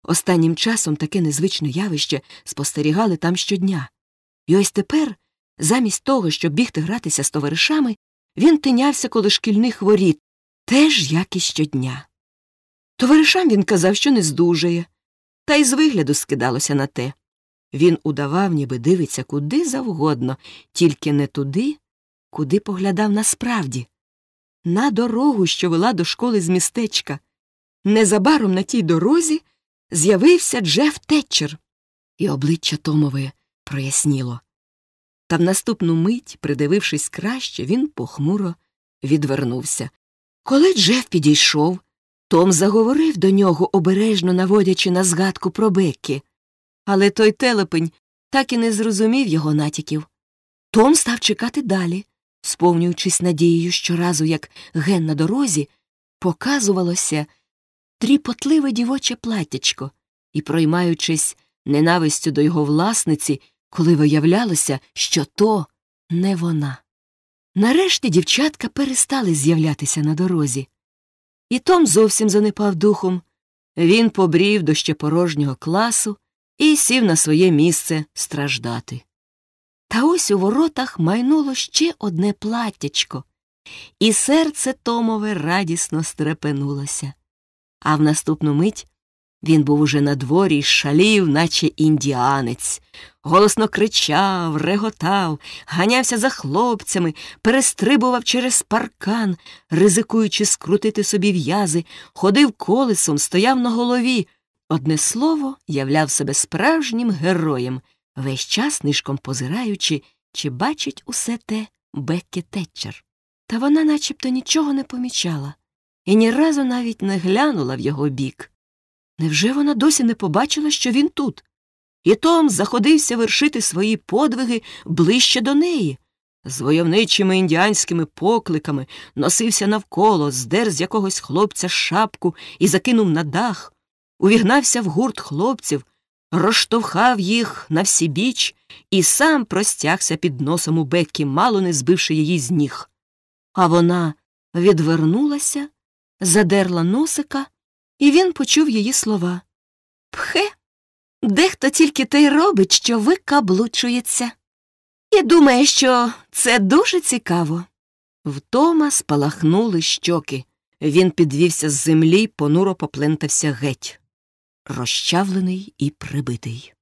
Останнім часом таке незвичне явище спостерігали там щодня. І ось тепер, замість того, щоб бігти гратися з товаришами, він тинявся коло шкільних воріт, теж як і щодня. Товаришам він казав, що не здужає, та й з вигляду скидалося на те. Він удавав, ніби дивиться куди завгодно, тільки не туди, куди поглядав насправді. На дорогу, що вела до школи з містечка. Незабаром на тій дорозі з'явився Джеф Тетчер, і обличчя Томове проясніло. Та в наступну мить, придивившись краще, він похмуро відвернувся. Коли Джеф підійшов, Том заговорив до нього, обережно наводячи на згадку про Беккі. Але той телепень так і не зрозумів його натяків. Том став чекати далі, сповнюючись надією щоразу, як ген на дорозі, показувалося тріпотливе дівоче платтячко, і проймаючись ненавистю до його власниці, коли виявлялося, що то не вона. Нарешті дівчатка перестали з'являтися на дорозі. І Том зовсім занепав духом. Він побрів до ще порожнього класу і сів на своє місце страждати. Та ось у воротах майнуло ще одне платтячко, і серце Томове радісно стрепенулося. А в наступну мить він був уже на дворі й шалів, наче індіанець. Голосно кричав, реготав, ганявся за хлопцями, перестрибував через паркан, ризикуючи скрутити собі в'язи, ходив колесом, стояв на голові. Одне слово, являв себе справжнім героєм, весь час нишком позираючи, чи бачить усе те Беккі Тетчер. Та вона начебто нічого не помічала і ні разу навіть не глянула в його бік. Невже вона досі не побачила, що він тут? І Том заходився вершити свої подвиги ближче до неї. З войовничими індіанськими покликами носився навколо, здер з якогось хлопця шапку і закинув на дах, увігнався в гурт хлопців, розштовхав їх на всібіч і сам простягся під носом у Беккі, мало не збивши її з ніг. А вона відвернулася, задерла носика, і він почув її слова. «Пхе, дехто тільки те й робить, що викаблучується. І думає, що це дуже цікаво». В Тома спалахнули щоки. Він підвівся з землі й понуро поплентався геть, розчавлений і прибитий.